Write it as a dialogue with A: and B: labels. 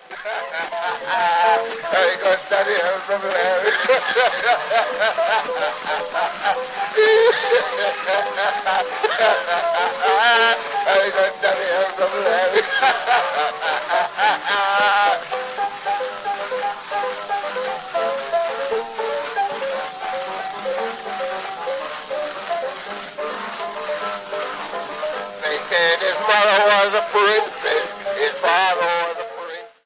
A: Hey, go study her from Larry. Hey, go study her from Larry. They said his mother was a princess, his father